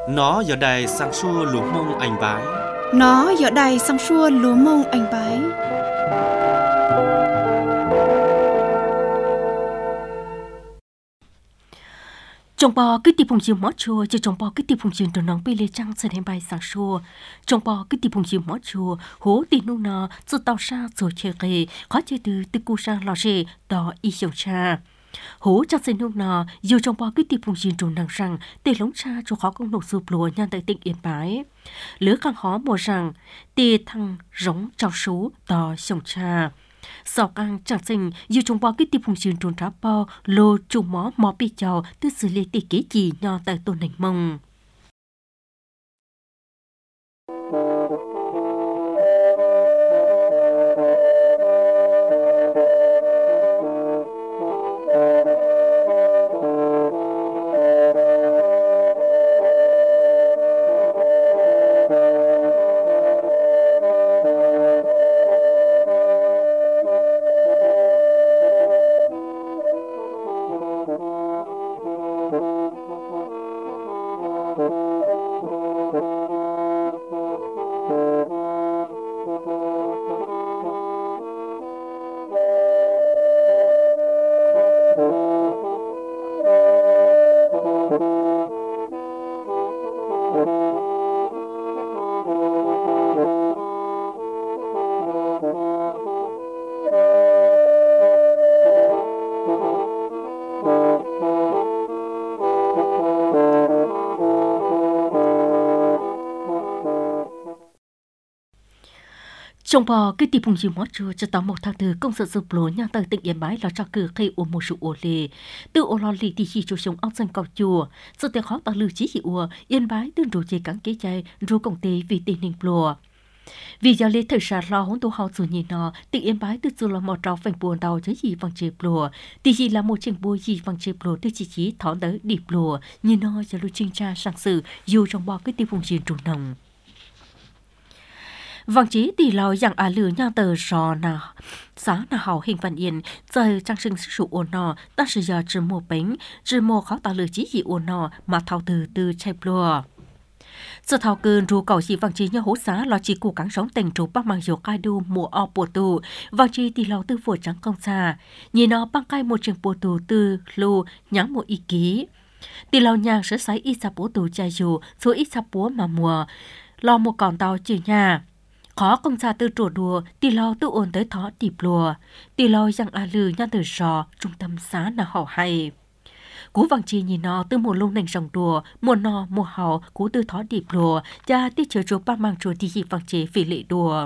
Nó giờ đây sang xua lúa mông anh bái. Nó giờ đây sang xua lúa mông anh bái. Trong bò cái tiệp phồng chiều mót chua, cho trong bò cái tiệp phồng chiều đồ nóng bê lê trăng sẽ đem bài sáng xua. Trong bò cái tiệp phồng chiều mót chua, hố tì nụ nọ, dù tàu xa rồi chơi ghê, khó chơi từ cú sang lò rê, đỏ y hiểu cha. Hố chắc sẽ nụ nọ, dù trong bò cái tiệp phồng chiều đồ nắng rằng, tê lống cha cho khó công nộp sụp lùa nhan tại tỉnh Yên Bái. Lứa càng khó mùa rằng, tê thăng rống trao sú, đỏ sống cha. Sau càng chẳng sinh, dù chúng bao cái tiệp phùng trường trốn trá bao, lô chung mỏ bì chào, tư xử lý tỷ kế gì nhỏ tại tôn nành mông. Trong bò cái tiệp phùng chiều mót chua cho tao 1 tháng 4 công sự sụp lúa nhà tại tỉnh Yên Bái là cho cử cây ua một sự ua lề từ ua lò lì thì chỉ cho sống ốc xanh cầu chùa sự tiền khó tạo lưu chí hiệu ua Yên Bái tương đủ chế cắn kế chạy ru công ty vì tình hình lúa vì giờ lễ thời sản lo hỗn tụ hậu chủ nhìn nó tỉnh Yên Bái từ là một trò phành buồn đầu chứ gì bằng chếp lúa thì chỉ là một trình bùa gì bằng chếp lúa từ chỉ thỏ đỡ điệp lúa nhìn nó giờ lưu trinh tra sang sự dù trong bò cái tiệp phùng chiều trùng nồng vòng chí tỷ lò dạng lửa nhau tờ sò nào sáng nào hậu hình văn yên giờ trang sinh sự ổn nọ ta sử giờ chỉ mua bánh chỉ mua khó tạo lửa chí gì ổn nọ mà thao từ chạy lùa giờ thao cơn ru cầu chỉ vòng chí nhau hố xá lo chỉ cố gắng sống tình trụ bắc mang dầu cai đu mùa o bùa tù vòng chí tỷ lò tư phổi trắng công xa nhìn nó băng cai một trường bùa tù từ lù nhắn một ý ký tỷ lò nhàng sẽ sái ít sạp bố tù chạy dù số ít sạp bố mà mùa lo một còn tàu chữ nhà khó công gia tư trổ đùa tì lo tự ổn tới thó tịp lùa tì lo rằng lử nhan từ sò trung tâm xá nào hảo hay cú vàng chi nhìn nó từ một lông nành sòng đùa mùa nọ mùa hảo cú tư thó tịp lùa cha tiết chờ chùa ba mang chùa thì dị vàng chế phỉ lệ đùa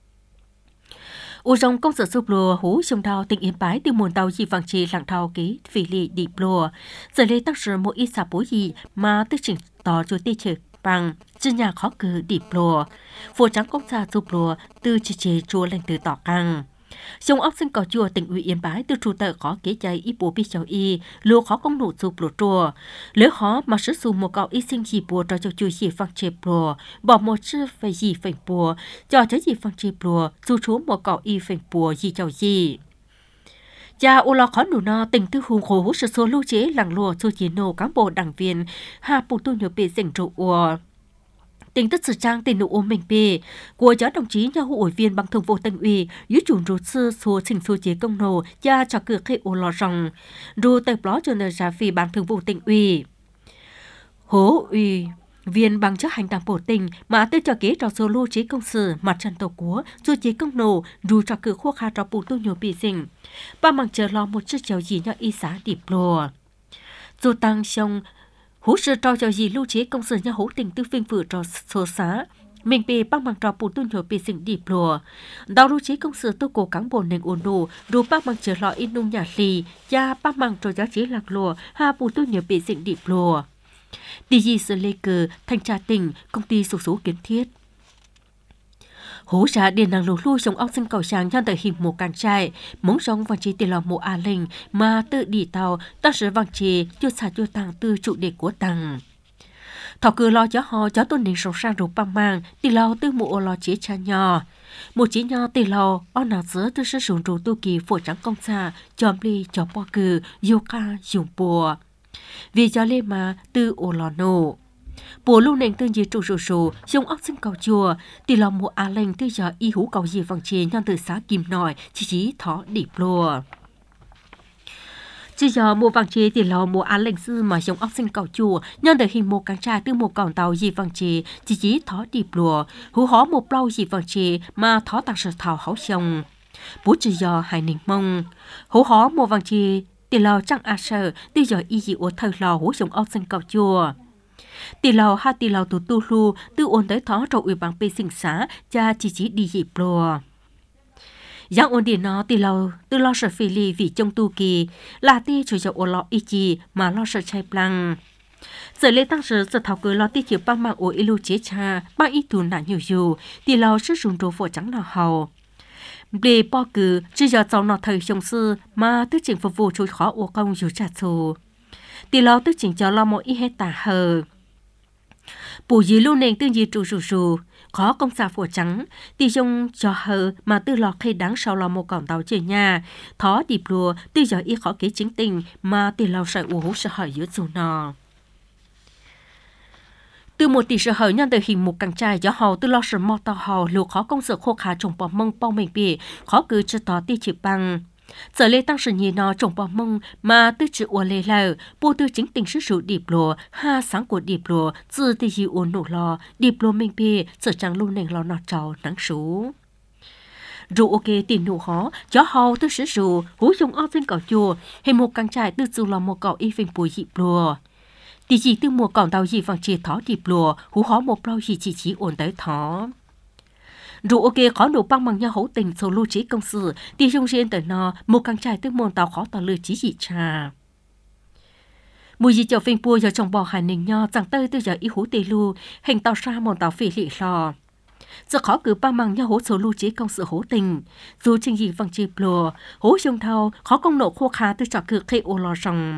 u rong công sở sụp lùa hú sông đào tỉnh Yên Bái từ muôn tàu dị vàng chế lặng thao ký phỉ lệ điệp lùa giờ lấy tác sự một ít sạp bố gì mà tư chỉnh tỏ chùa tiết chờ bằng chân nhà khó cử điệp lùa phù trắng công gia giúp lùa từ chế chùa lên từ tỏ căng sông ốc sinh cầu chùa tỉnh ủy Yên Bái từ trụ tợ khó kế chạy ít bố biết cháu y lùa khó công nụ giúp lùa chùa lỡ khó mà sử dụng một cậu y sinh gì bùa cho chùa gì phăng chếp lùa bỏ một chữ phải gì phanh bùa cho trái gì phăng chếp lùa dù chú một cậu y phanh bùa gì cháu gì cha ô lo khó nụ no tình tư hùng khổ sự số lưu chế làng lùa số chế nô cán bộ đảng viên hà bù tu nhiều bị dành trụ ua tình tất sự trang tình nụ ôm mình bề của cháu đồng chí nhà hội viên bằng thường vụ tỉnh ủy dưới chủ rút sư số trình số chế công nô cha cho cửa khai ô lo rằng rồi tập ló cho nơi ra vì ban thường vụ tỉnh ủy hố ủy viên bằng chức hành đảng bộ tỉnh mà tư cho kế trò số lưu chế công sự mặt trận tổ quốc số chế công nô rồi cho cửa khô kha trò bù tu nhiều bị dình ba bằng chờ lo một chiếc cháu gì nhỏ y xá điệp lùa dù tăng xong hú sự trò cho gì lưu chế công sự nhà hố tình tư phiên vừa trò số xá mình bề băng bằng trò bù tu nhiều bị dình điệp lùa đào lưu chế công sự tôi cố cán bộ nền ổn đủ đủ băng bằng chờ lo in nung nhà lì cha băng bằng trò giá chế lạc lùa hà bù tu nhiều bị dình điệp lùa đi gì sự lê cờ thanh tra tỉnh công ty sổ số kiến thiết hố trả điện năng lúa lui trong ốc sinh cầu sáng nhân tại hình một càng trai mống rong vàng chế tiền lò mộ linh mà tự đi tàu ta sẽ vàng chế chưa xả chưa tăng từ trụ đề của tăng thọ cứ lo cho họ cho tôn đình sống sang rụp băng mang tiền lò từ mộ lo chế cha nhỏ một chế nhỏ tiền lò on nào giữa từ sử dụng rủ tu kỳ phổ trắng công xa chòm ly cho bò cừ yoga dùng bùa vì cho lên mà từ ô lò nổ Bố lưu nền tương gì trụ rủ rủ, dùng ốc sinh cầu chùa, thì lòng mùa á lệnh tư giờ y hú cầu gì vòng chế nhon từ xã Kim Nội, chỉ thó điệp lùa. Chỉ giờ mùa vàng chế thì lòng mùa á lệnh sư mà dùng ốc sinh cầu chùa, nhon từ hình một cánh trai từ một còng tàu gì vòng chế, chỉ thó điệp lùa, hú hó một bao gì vòng chế mà thó tạc sở thảo hấu xong. Bố chỉ giờ hai ninh mông, hú hó mùa vàng chế, thì lòng chẳng á sở, tư giờ y dị ổ thơ lò hú dùng ốc sinh cầu chùa. Tỷ lào ha tỷ lào tụ tu lu tư ôn tới thó trầu ủy ban bê sinh xá cha chỉ đi dịp lùa. Giang ôn đi nó tỷ lào tư lo sợ phi lì vì trong tu kỳ là ti chủ dạo ôn lọ ý chi mà lo sợ chay plăng. Giờ lễ tăng sở giờ thảo cười lo ti chịu băng mạng ổ ilu chế cha băng ý tù nạ nhiều dù tỷ lào sức dùng đồ phổ trắng nào hầu. Bề bò cử chỉ giờ cháu nọ thời trong sư mà tư chỉnh phục vụ chối khó ổ công dù trả thù. Tỷ lào tư chỉnh cho lo một ý hết tả hờ. Bù dì lưu nền tương dì trụ rủ, khó công xã phổ trắng, tì dùng cho hờ mà tư lọ khi đáng sau lò một cổng tàu chơi nhà, thó điệp lùa, tư giờ y khó kế chính tình mà tì lào sợi ủ hú sợ hỏi giữa dù nò. Từ một tỷ sợ hỏi nhân từ hình một càng trai gió hầu tư lo sợ mò tàu hầu lùa khó công sở khô khá trồng bò mông bao mình bì, khó cứ chưa tỏ tì chịu bằng. Giờ lê tăng sự nhìn nó trồng bò mông mà tư chữ ua lê lờ, bố tư chính tình sức rủ điệp lùa, ha sáng của điệp lùa, dư tư dì ua nổ lò, điệp lùa mình bì, giờ chẳng lưu nền lò nọ trào nắng sú. Rủ ok tìm nụ hó, gió hầu tư sức rủ, hú dùng ốc trên cỏ chùa, hình một càng trai tư dù lò một cỏ y phình bùi dịp lùa. Tỷ chỉ tư mùa cỏ tàu dì vàng chìa thó điệp lùa, hú hó một lâu dì chỉ ổn tới thó. Dù ok khó nụ băng bằng nhau hấu tình số lưu trí công sự, thì dùng riêng tới nó, một càng trai tức môn tàu khó tàu lưu trí dị trà. Mùi dị chậu phình bùa giờ trồng bò hải nình nho, chẳng tơi tư giờ ý hú tê lưu, hình tàu xa môn tàu phỉ lị lò. Giờ khó cứ băng bằng nhau hấu số lưu trí công sự hấu tình. Dù trình dị văng chịp lùa, hấu dùng thao, khó công nộ khô khá tư trò cự khê ô lò rồng.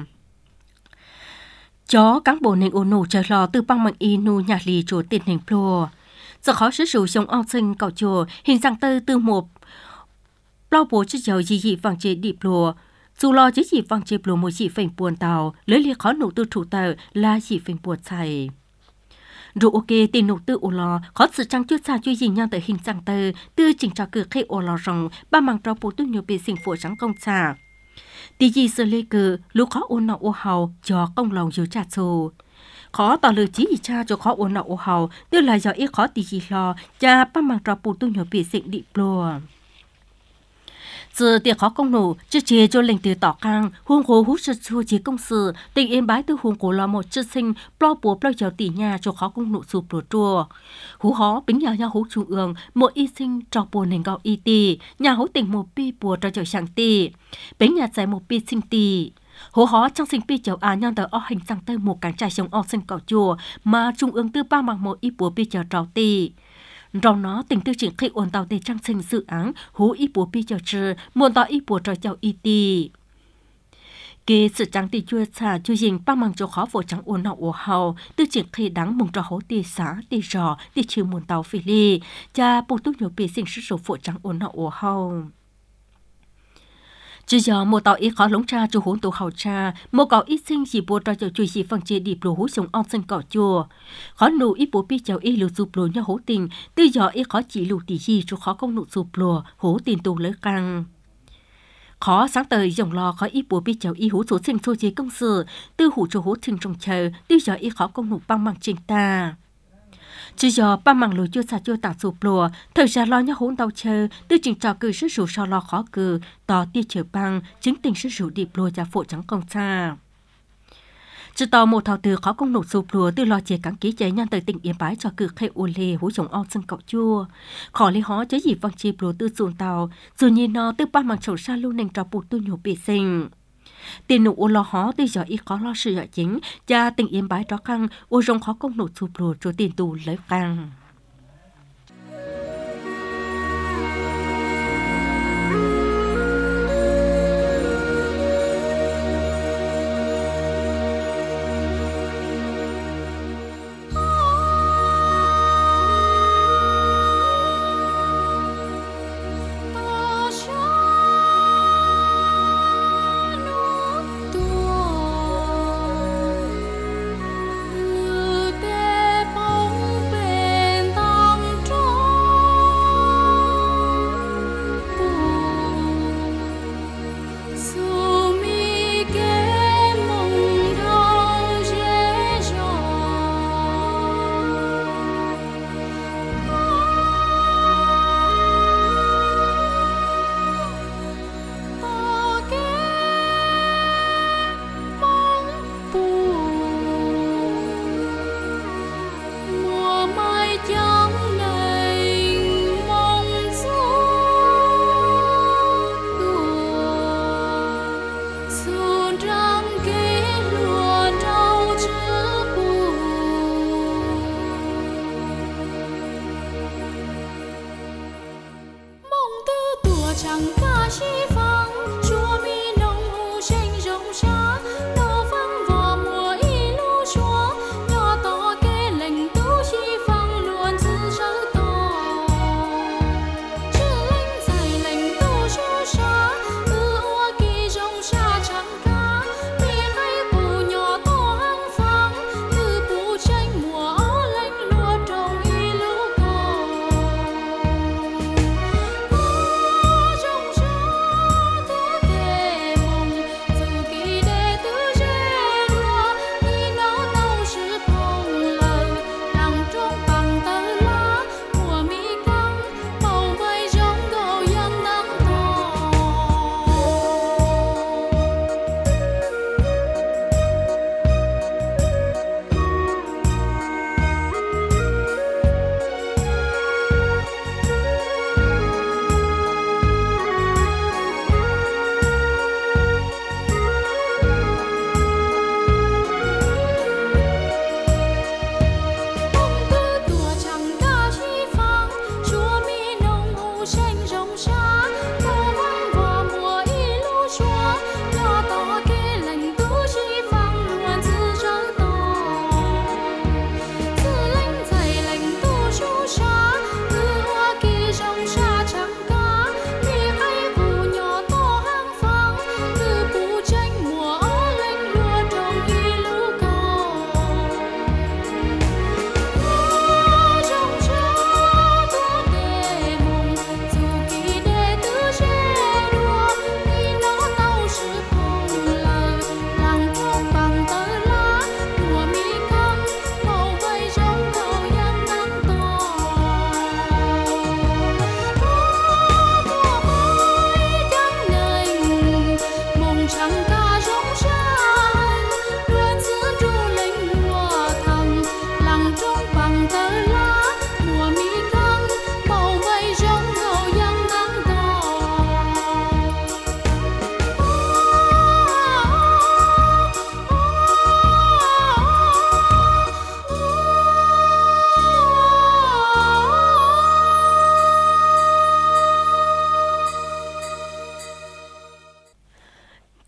Chó cán bộ nền ô nổ chờ lò tư băng bằng y nụ nhà lì chỗ tiền nền plùa. Giờ khó sử dụng trong ong sinh cậu chùa hình dạng tư từ một bao bố cho dầu gì vàng chế điệp lùa. Dù lo chứ gì vàng chế lùa một gì phình buồn tàu, lấy liệt khó nụ tư thủ tờ là gì phình buồn chảy. Dù ok tiền nụ tư ô lo, khó sự trăng chút xa chú gì nhau tới hình dạng tư chỉnh trò cử khi ô lo rồng, ba mang trò bố tư nhiều bề sinh phổ trắng công xa. Tí gì sơ lê cử, lúc khó ô nọ ô hầu, cho công lòng dù trả thù. Khó tỏ lời chỉ cha cho khó ổn nọ ô hầu, tức là do ít khó tì gì lo, cha ba mang trò bù tu nhỏ bị sinh đi lùa. Giờ tiệc khó công nổ, chứ chế cho lệnh từ tỏ căng, huông khổ hút sơ chua chế công sự, tình em bái từ huông khổ là một chất sinh, plo bùa plo giàu tỷ nhà cho khó công nổ sụp lùa chua. Hú hó, bính nhà hú trung ương, một y sinh trò bùa nền gạo y tì, nhà hú tình một bi bùa trò chậu chẳng tì, bính nhà giải một bi sinh tì. Hố hó trong sinh pi chậu nhân tờ o hình sang tơ một cánh trai sống o sinh cỏ chùa mà trung ương tư ba mặc một y bùa pi chậu trào tì. Rong nó tình tư chỉnh khi ổn tàu tê trang sinh dự án hú y bùa pi chậu trừ muôn tàu y bùa trò chậu y tì. Kê sự trắng tì chua xả chua dình ba mang cho khó phổ trắng ổn nọ ổ hầu tư chỉnh khi đáng mong trò hố tì xá tì rò tì trừ muôn tàu phỉ ly cha bù túc nhiều bì sinh sức số phổ trắng ổn nọ ổ hầu. Chứ giờ một tàu ít khó lống cha cho hỗn tụ hậu cha, một cậu ít sinh chỉ bùa trò chậu chui chỉ phần chế điệp lùa hú sống ong sinh cỏ chùa. Khó nụ ít bùa pi chậu ít lù sụp lùa nhau hố tình, tư giờ ít khó chỉ lù tỷ gì cho khó công nụ sụp lùa, hố tình tù lỡ căng. Khó sáng tới dòng lò khó ít bùa pi chậu ít hú số sinh xô chế công sự, tư hủ cho hố tình trong chờ, tư giờ ít khó công nụ băng bằng trình ta. Chứ giờ ba mảng lối chưa xả chưa tả sụp lùa, thời gian lo nhá hỗn tàu chờ, tư trình trò cử sức rủ so lo khó cử, tỏ tia trở băng, chính tình sức rủ điệp lùa ra phổ trắng công xa. Chứ tỏ một thảo từ khó công nổ sụp lùa tư lo chế cắn ký chế nhân tới tỉnh Yên Bái cho cử khê ô lê hú trồng ong sân cậu chua. Khó lý hó chế gì văng chịp lùa tư xuồng tàu, dù nhìn nó tư ba mảng trầu xa lưu nền trò bụt tư nhổ bì sinh. Tiền nụ ô lo hó tư giờ ít khó lo sự dọa chính, cha tỉnh Yên Bái đó căng, ô rong khó công nổ sụp lùa cho tiền tù lấy căng. Te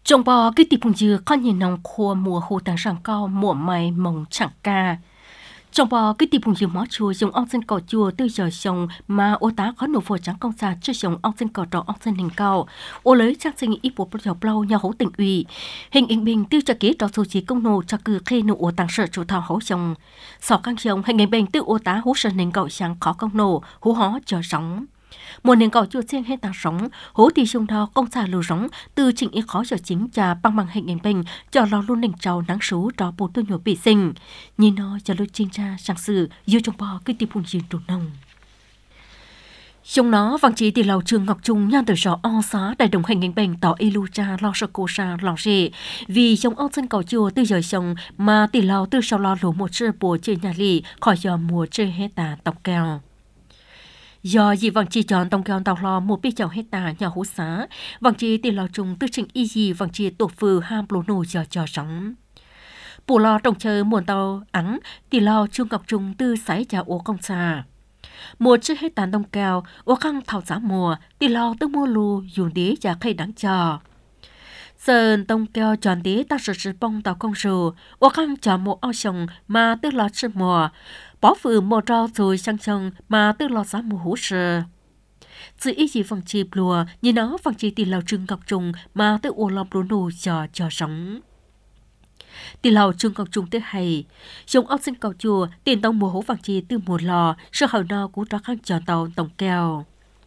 trong bò cái tiệp phùng dừa con nhìn nòng khua mùa hồ tàng sàng cao mùa mày mồng chẳng ca trong bò cái tiệp phùng dừa mó chùa dùng ong sen cỏ chùa từ giờ sông mà ô tá có nổ phổi trắng công xa chưa sông ong sen cỏ trọ ong sen hình cao ô lấy trang sinh ít bộ bờ blau nhà hố tỉnh ủy hình bình tiêu cho kế trò số chỉ công nổ cho cử khê nổ ô tàng sợ chủ thảo hố sông sau căng sông hình bình tiêu ô tá hố sơn hình cậu sáng khó công nổ hố hó chờ sóng một nền cầu chua xiên hay tàng sống hố thì sông thao công xà lù sống từ trình ý khó cho chính trà băng bằng hình ảnh bình cho lo luôn nền trào nắng sú trò bù tu nhổ bị sinh nhìn nó cho lối chính tra sang sự yêu trong bò cái tiệp phun diên trù nông trong nó vang chỉ thì lầu trường Ngọc Trung nhan từ sọ o xá đại đồng hình ảnh bình tỏ ilu cha lo sơ cô sa lo rể vì trong ong sân cầu chùa từ giờ sông mà tỷ lầu từ sau lo lũ một chữ bùa chơi nhà lì khỏi giờ mùa chơi hết tà tộc kèo do dì vàng chi chọn tông kèo tàu lo một bí chào hết tà nhà hú xá vàng chi tiền lò trùng tư trình y dì vàng chi tổ phừ ham lô nô giờ cho sống bù lo trồng chờ muôn tàu ắng tỷ lò trung ngọc trùng tư sái chào ố công xa mùa chưa hết tàn tông kèo ố khăn thảo giá mùa tỷ lò tư mua lù dùng đế và khay đáng chờ sơn tông kèo chọn đế ta sử bông tàu công sù ố khăn chọn một ao sông mà tư lò chưa mùa bỏ phừ một rau rồi sang sông mà tư lò giá mùa hú sờ chỉ ý gì phần chi lùa như nó phần chi tỷ lầu trưng ngọc trùng mà tư ô lò lúa nô cho sống tỷ lầu trưng ngọc trùng tư hay dùng ốc sinh cầu chùa tiền tông mùa hú phần chi tư mùa lò sơ hậu no cú đó khăn chờ tàu tổng kèo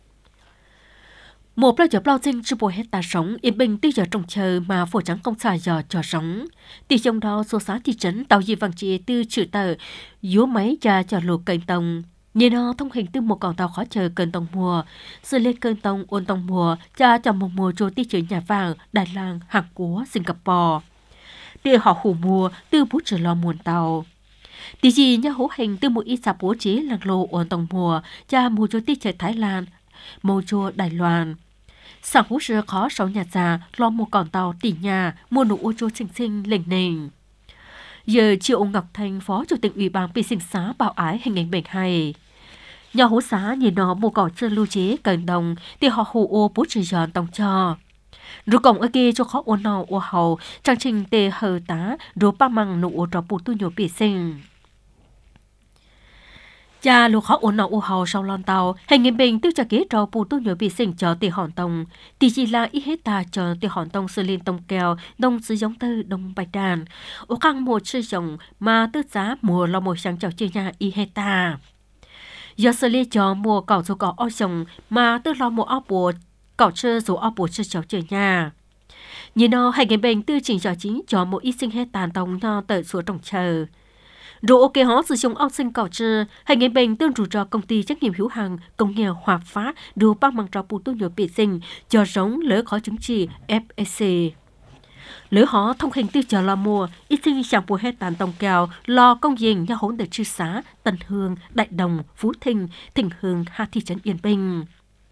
một bao giờ bao sinh chưa bồi hết ta sống yên bình tư giờ trồng chờ mà phổ trắng công xài giờ cho sống tỷ trong đó số xã thị trấn tàu gì vàng chị tư chữ tờ dúa máy cha cho lụt kênh tông như nó thông hình từ một con tàu khó chờ kênh tông mùa sự lên kênh tông ôn tông mùa cha cho một mùa trôi tí chữ nhà vàng Đài Loan Hàn Quốc Singapore để họ hủ mùa từ bút trở lo muôn tàu tỷ gì nhà hố hình từ một ít sạp bố trí làng lô ôn tông mùa cha mùa trôi tí chữ Thái Lan mùa chùa Đài Loan sáng hú sơ khó sáu nhà già lo một con tàu tỉ nhà mua nụ ô chô xinh xinh lềnh nềnh giờ Triệu Ngọc Thanh phó chủ tịch ủy ban bị sinh xá bảo ái hình ảnh bệnh hay nhà hú xá nhìn nó một cỏ chơi lưu chế cần đồng thì họ hù ô bút chỉ giòn tông cho rồi cổng ở kia cho khó ô nọ ô hầu trang trình tê hờ tá rồi ba măng nụ ô trò bù tu nhổ bị sinh cha lục khó ổn nọ u hầu sau lon tàu hành nghiệm bình tiêu trả kế trò bù tu nhớ bị sinh cho tỷ hòn tông tỷ chỉ là ít hết ta cho tỷ hòn tông xử liên tông kèo đông sử giống tư đông bạch đàn ô căng một sử dụng mà tư giá mùa lo một sáng chào chơi nhà ít hết ta giờ xử liên cho mùa cỏ số cỏ o sồng mà tư lo một ao bùa cỏ chơi số ao bùa sử chào chơi nhà như nó hành nghiệm bình tư chỉnh cho chính cho một ít sinh hết tàn tông nó tới số trồng chờ rồi ok họ sử dụng ong sinh cỏ trừ hành nghề bệnh tương rủi ro công ty trách nhiệm hữu hạn công nghiệp Hòa Phát đưa bao bằng trò bù tu nhựa bị sinh cho giống lỡ khó chứng chỉ FSC lỡ họ thông hành tiêu chờ lo mua ít sinh chẳng bùa hết tàn tông kèo lo công diện nhà hỗn để chư xá Tân Hương Đại Đồng Phú Thịnh Thịnh Hương Hà thị trấn Yên Bình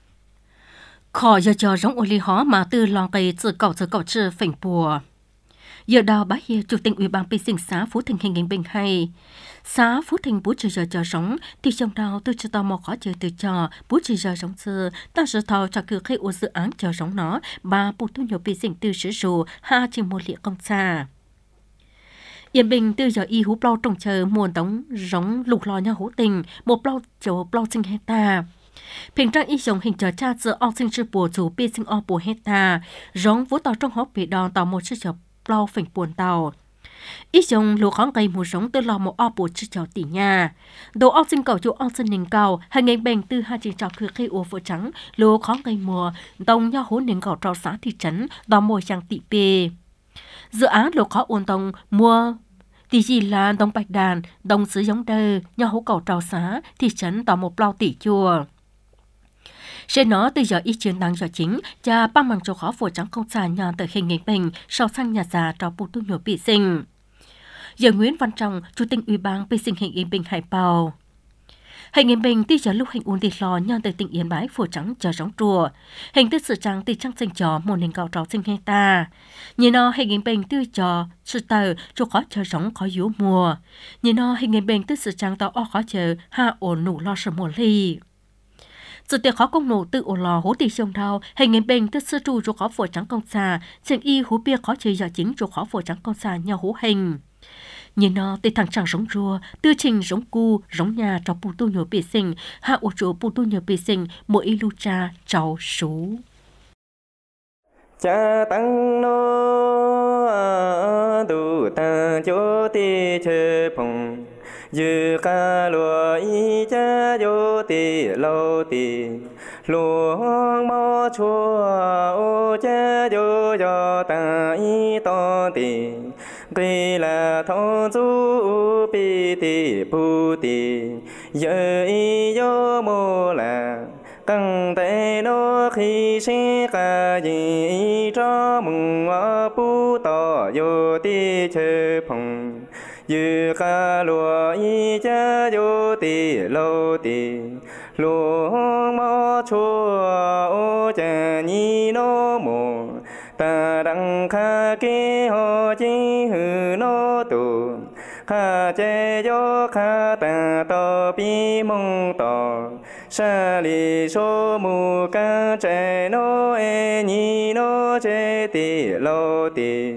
khỏi giờ chờ giống ô ly họ mà từ lo cây từ cỏ trừ phỉnh bùa giờ đào bá hiệp chủ tịch ủy ban bị sinh xã Phú Thịnh hình ảnh bình hay xã Phú Thịnh bố trừ giờ sống thì trong đào tôi cho tao một khó chờ từ cho bố trừ giờ sống xưa ta sẽ thao cho cứ khi ô dự án chờ sống nó bà bố thu nhập bị sinh từ sử dụng ha chỉ một liệt công xa Yên Bình từ giờ y hú bao trồng chờ muôn đóng giống lục lò nhau hú tình một bao chỗ bao sinh hecta平常一种hình trở cha giữa ong sinh sư bùa chủ bị sinh o bùa hecta giống vũ tàu trong hốc bị đòn tàu một sư chập bao phình buồn tàu ít dùng lúa khó cây mùa sống từ lò một o bùa sư chảo tỉ nhà đồ ong sinh cầu chỗ ong sinh nền cao hay ngày bền từ hai chỉ chọc khi ô phở trắng lúa khó cây mùa đồng nhau hỗn nền cầu trào xã thị trấn đò mùa sang tỉ pê dự án lúa khó ôn tông mua tỷ gì là đồng bạch đàn đồng sứ giống đơ nhau hố cầu trào xã thị trấn đò một bao tỉ chùa sẽ nó từ giờ ít chiến đáng cho chính cha ba bằng cho khó phổ trắng không xa nhà từ hình nghịch bình sau sang nhà già cho bù tu nhổ bị sinh giờ Nguyễn Văn Trọng chủ tịch ủy ban bị sinh hình Yên Bình Hải Bào hình Yên Bình từ giờ lúc hình uốn thịt lò nhà từ tỉnh Yên Bái phổ trắng chờ giống chùa hình từ sự trắng từ trăng sinh trò một nền gạo trào sinh hay ta như nó hình Yên Bình từ trò sự tờ cho khó chờ giống khó yếu mùa như nó hình Yên Bình từ sự trắng tàu o khó chờ ha ổn nụ lo sợ mùa ly sự tiệc khó công nổ tự ổ lò hố tỷ sông thao hình ngày bình tự sư trụ cho khó phổ trắng công xà chẳng y hố bia khó chơi giờ chính cho khó phổ trắng công xà nhau hố hình nhìn nó từ thằng chẳng giống rùa tư trình giống cu giống nhà cho bù tu nhớ bề sinh hạ ổ chỗ bù tu nhớ bề sinh mỗi y lu cha cháu số cha tăng nó tu ta cho ti chơi phong dư ca lúa y cha yo ti lâu ti lúa mò chua ô cha yo yo ta y to ti cây là thọ du pi ti pu ti giờ y yo mô là căng tay nó khi sẽ cả gì cho mừng ở pu tỏ yo ti chơi phong dư ca lúa y cha yo ti lâu ti lúa mò chua ô cha nhi nó mồ ta đăng kha kế ho chi hư nó tu kha che yo kha ta to pi mong to sa li so mu ca che no e ni no che ti lo ti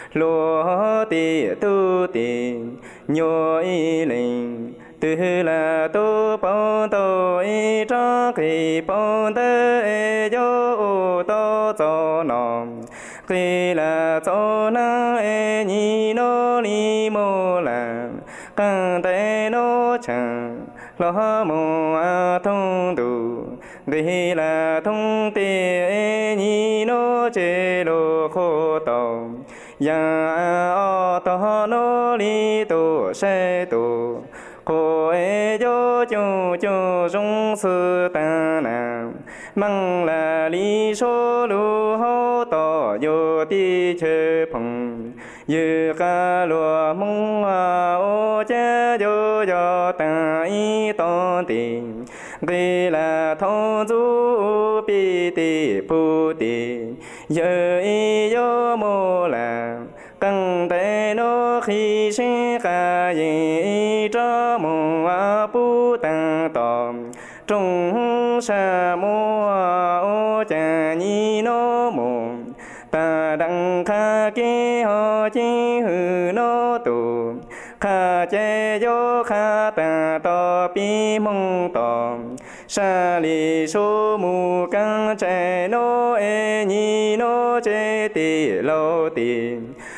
lo ti tu ti nyo y linh từ là tu bao tô y cho kỳ bao tơ e yo to cho nom kỳ là cho na e ni no li mô là căng tay nó chẳng lo mô a thông đủ kỳ là thông ti e ni no che lo khô tàu ya o to no li tu se tu cô e yo chu chu rong sư ta nam mang là lý số lu hô to yo ti chơi phong như ca lúa mong ô cha yo yo ta y to tình vì là thọ du pi ti pu ti giờ y yo mô là căng tay nó khi sẽ cả gì cho mong pu tăng tòm trong sa mô ô cha nhi nó mồm ta đăng kha kế ho chi hư nó tù kha che yo kha ta to pi mong tòm sa li số mu căng che nó e nhi nó che ti lâu ti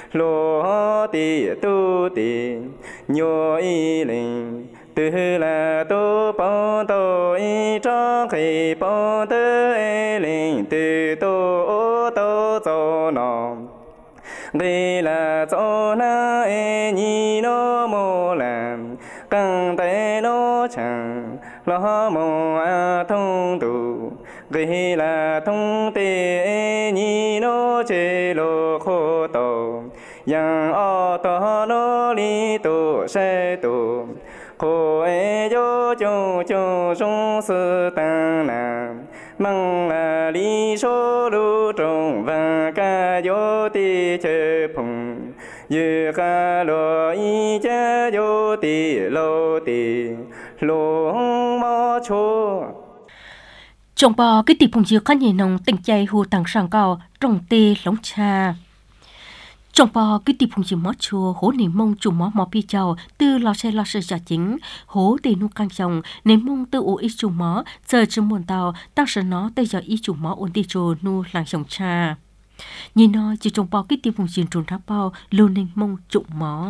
lo ti tu ti nyo y linh từ là tu bao tô y cho khi bao tơ e linh từ tô tô cho nó đây là cho na e ni nó mô làm căng tay nó chẳng lo mô a thông đủ đây là thông tê e ni nó chê lô khô tổ yang o to no li tu se tu cô e yo chu chu sung sư tăng nam mang là lý số lu trong và ca yo ti chơi phong như ca lo y cha yo ti lo ti lo mò chua trong bò cái tiệp phong dư khá nhẹ nồng tình chay hù tăng sang cao trong tê lóng cha trong bò cái tiệp phong dư mó chua hố nỉ mông chủ mó pi chào từ lo xe giả chính hố tê nu căng chồng nỉ mông từ ổ ít chủ mó giờ chừng buồn tàu tăng sở nó tê giờ ít chủ mó ổn tê trồ nu làng chồng cha nhìn nó chỉ trong bò cái tiệp phong dư trốn tháp bao lô nỉ mông chủ mó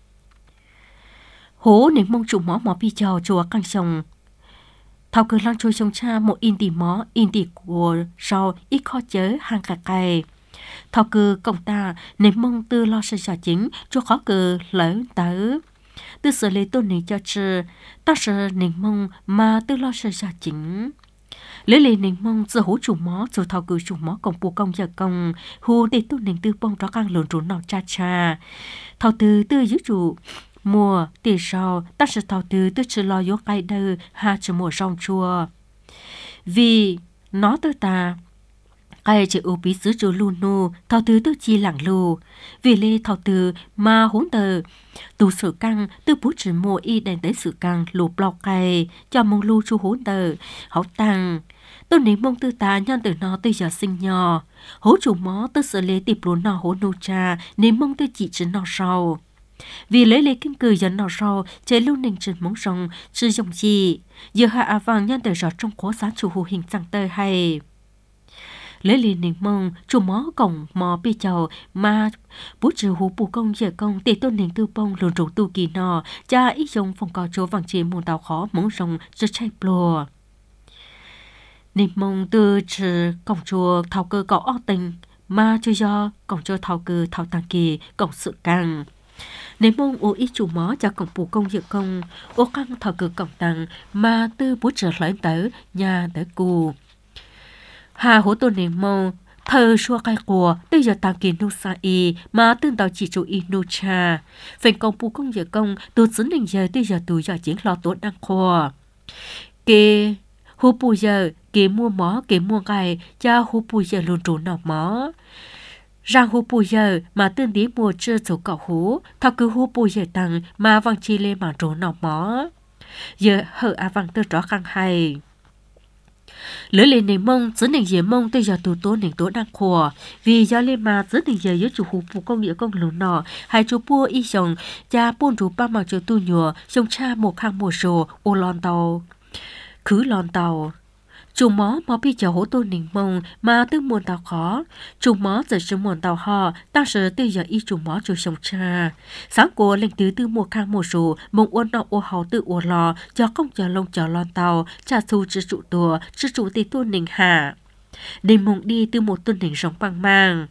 hố nỉ mông chủ mó pi chào chùa căng chồng thao cơ lang trôi trong cha một in tỉ của sau ít khó chớ hàng cả cày thao cơ công ta nên mong tư lo sự giả chính cho khó cơ lớn tới tư sở lệ tôn này cho chư ta sợ nên mong mà tư lo sự giả chính lấy lệ nên mong giờ hỗ chủ mó rồi thao cơ chủ mó công bù công giờ công hù để tôn nên tư bông cho càng lớn trốn nào cha thao tư giữ chủ mùa tỷ sau ta sẽ thao tư chỉ lo yếu cay đơ ha chỉ mùa rong chua vì nó tư ta cái chỉ u bí sứ chủ lu nô thao tư tư chi lẳng lù vì lê thao tư mà hỗn tờ tu sự căng tư bút chỉ mua y đèn tới sự căng lù blog cái cho mong lu chu hỗn tờ hậu tăng tôi nín mong tư ta nhân từ nó tư giờ sinh nhỏ hỗ chủ mó tư sự lê tiệp luôn nó hỗ nô cha nín mong tư chỉ nó sau vì lấy lê kinh cười dẫn nó sau chế lưu nền trên mong rồng sử dụng gì giờ hạ vàng nhân từ rõ trong khóa sáng chủ hữu hình chẳng tơ hay lấy liền nín mong chủ mó cổng mò bê chầu mà bút trừ hú bù công giờ công để tôn nín tư bông lồn rụng tu kỳ nọ cha ít dùng phòng cò chỗ vàng chế mùa tàu khó mong rồng rất chạy plua nín mong từ trừ cổng chùa thảo cơ có o tình mà cho do cổng chùa thảo cơ thảo tăng kỳ cổng sự càng nín mong ô ít chủ mó cho cổng bù công giờ công ô căng thảo cơ cổng tăng mà tư bút trừ lấy tới nhà tới cù hà hố tôn nín mong thơ xua cái của bây giờ tăng kỳ nô sa y mà tương tàu chỉ chủ y nô cha phần công bù công giờ công từ xứ ninh giờ bây giờ từ giờ chiến lo tốt đang khoa kê hú bù giờ kê mua mó kê mua gai cha hú bù giờ luôn trốn nọ mó rằng hú bù giờ mà tương tí mua chưa số cọ hú thao cứ hú bù giờ tăng mà văng chi lên mà trốn nọ mó giờ hở à văng tư rõ khăn hay lưỡi lên nền mông dưới nền dưới mông tôi giờ tù tố nền tố đang khổ vì do lên mà dưới nền dưới dưới chủ hú phụ công nghĩa công lũ nọ hai chú bua y chồng cha buôn chú ba mặc chú tu nhựa chồng cha một khang một sổ ô lon tàu cứ lon tàu chủ mó mà bị chờ hố tôi nền mông mà tư muôn tàu khó chủ mó giờ sử muôn tàu họ ta sử tư giờ y chủ mó chủ chồng cha sáng của lệnh tứ tư một khang một sổ mông uốn nọ ô hào tự ô lò cho công chờ lông chờ lon tàu cha su chữ trụ tùa chữ trụ tì tu nền hạ đêm mông đi từ một tuần nền sống bằng mang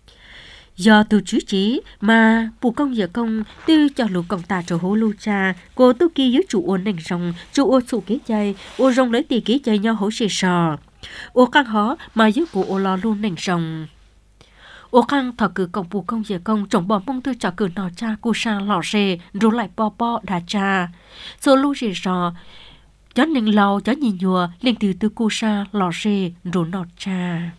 do từ chú trí mà bù công giờ công tư cho lũ công ta trở hố lưu cha cô tu kia dưới chủ ôn nền rồng chủ ô sụ kế chơi ô rồng lấy tì kế chơi nhau hố xì sò ô căng hó mà dưới của ô lò luôn nền rồng ô căng thọ cử công bù công giờ công trồng bỏ mông tư cho cử nọ cha cô sang lò xê rồi lại bo đà cha số lưu xì sò cho nền lầu cho nhìn nhùa lên từ từ cô sang lò xê rồi nọ cha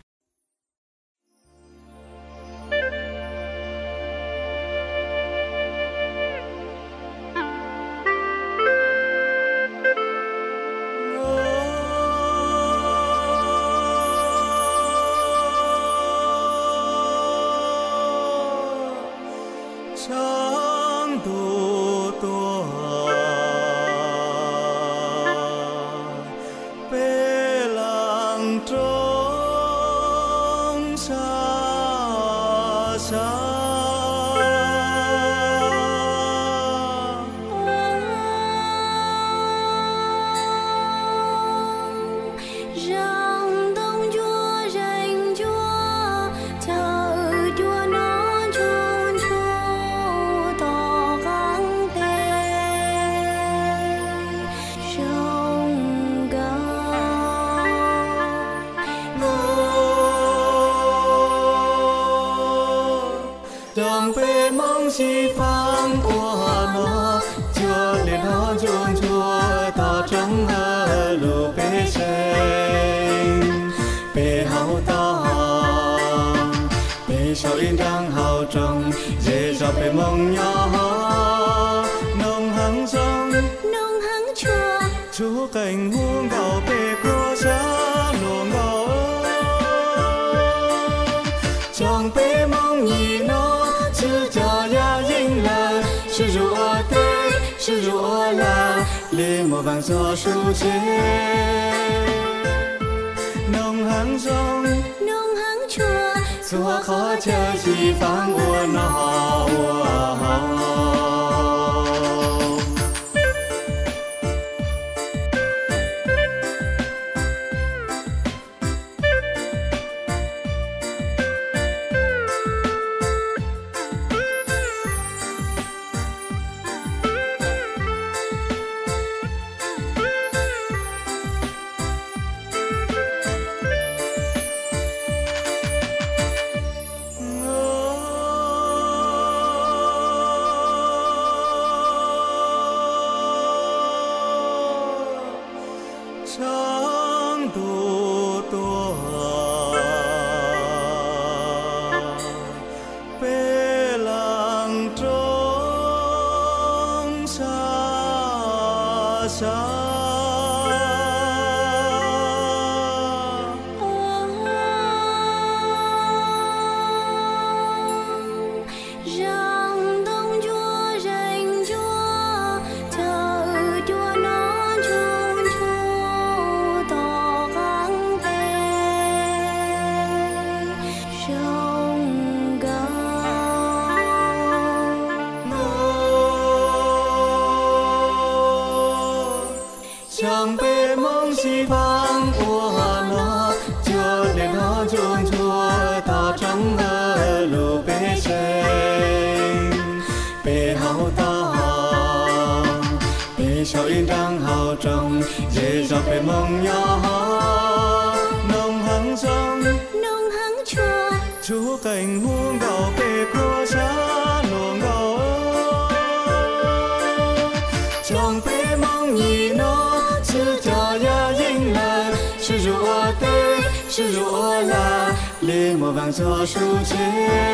chi phang của nó chúa lên ho chuông chúa ta trong hơ lù bê sen bê hậu ta bê sao yên đang hậu trong dễ dọc bê mong nhỏ nông hăng chúa cảnh huống gạo bê của giá luồng gạo trong bê mong nhìn nó chứ cho ya dinh là sử dụng là lên một vàng gió su chế nông hăng chúa khó chờ chỉ phang ua nó 西方我诺，就连他中chúa ta trong hơ lù bê sen bê hậu ta bê sao yên đang hậu trong dễ dọc bê mong nhỏ nông hăng sông nông hăng chùa chúa cảnh muôn gạo bê của xa luồng gạo trong bê mong nhị nó sư cho ya dinh là sư rùa tê sư rùa là lê mùa vàng cho su chế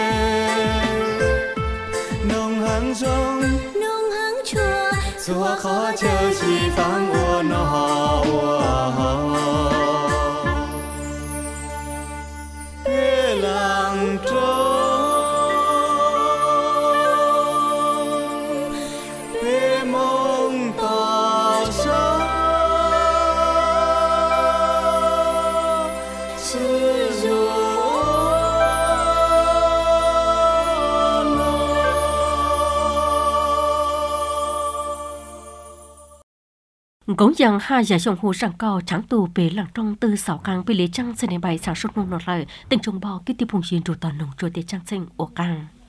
nông hăng sông nông hăng chùa xua khó chờ chỉ phang ua nó bê làng trông bê mong tỏ xa sư rùa cũng rằng hai giả dòng hồ rằng cao trắng tù bể làng trong từ 6 càng bị lấy trăng trên bài sáng suốt nông nọt lại tình trùng bò kết tiếp hùng xuyên trụ toàn nông chùa tiết trăng xanh ổ càng